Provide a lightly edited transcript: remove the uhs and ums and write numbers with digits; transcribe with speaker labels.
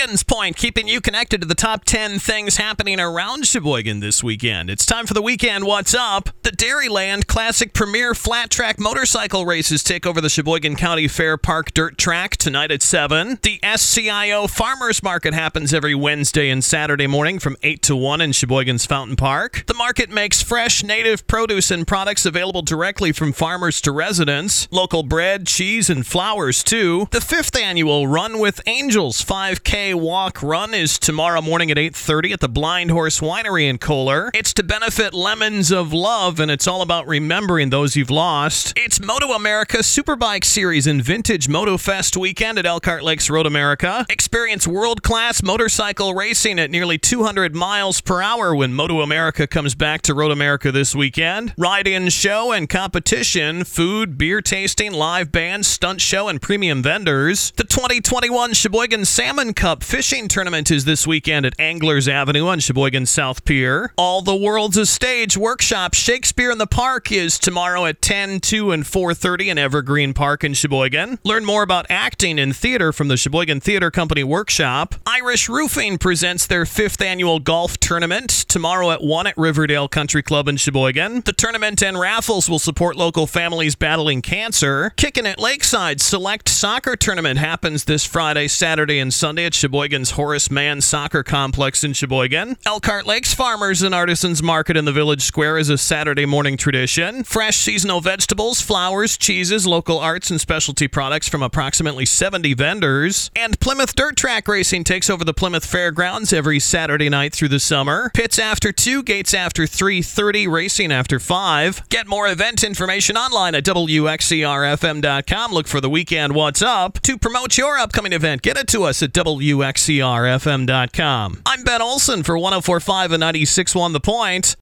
Speaker 1: Sheboygan's Point, keeping you connected to the top 10 things happening around Sheboygan this weekend. It's time for the weekend What's Up. The Dairyland Classic Premier Flat Track Motorcycle Races take over the Sheboygan County Fair Park Dirt Track tonight at 7. The SCIO Farmers Market happens every Wednesday and Saturday morning from 8 to 1 in Sheboygan's Fountain Park. The market makes fresh, native produce and products available directly from farmers to residents. Local bread, cheese, and flowers, too. The 5th annual Run with Angels 5K Walk Run is tomorrow morning at 8:30 at the Blind Horse Winery in Kohler. It's to benefit Lemons of Love, and it's all about remembering those you've lost. It's Moto America Superbike Series and Vintage Moto Fest weekend at Elkhart Lakes Road America. Experience world-class motorcycle racing at nearly 200 miles per hour when Moto America comes back to Road America this weekend. Ride-in show and competition, food, beer tasting, live bands, stunt show, and premium vendors. The 2021 Sheboygan Salmon Cup Fishing Tournament is this weekend at Anglers Avenue on Sheboygan South Pier. All the World's a Stage workshop Shakespeare in the Park is tomorrow at 10, 2, and 4:30 in Evergreen Park in Sheboygan. Learn more about acting and theater from the Sheboygan Theater Company Workshop. Irish Roofing presents their 5th annual golf tournament tomorrow at 1 at Riverdale Country Club in Sheboygan. The tournament and raffles will support local families battling cancer. Kickin' at Lakeside Select Soccer Tournament happens this Friday, Saturday, and Sunday at Sheboygan's Horace Mann Soccer Complex in Sheboygan. Elkhart Lakes Farmers and Artisans Market in the Village Square is a Saturday morning tradition. Fresh seasonal vegetables, flowers, cheeses, local arts, and specialty products from approximately 70 vendors. And Plymouth Dirt Track Racing takes over the Plymouth Fairgrounds every Saturday night through the summer. Pits after 2, gates after 3:30, racing after 5. Get more event information online at WXCRFM.com. Look for the weekend What's Up. To promote your upcoming event, get it to us at WXCRFM.com. I'm Ben Olson for 104.5 and 96.1 The Point.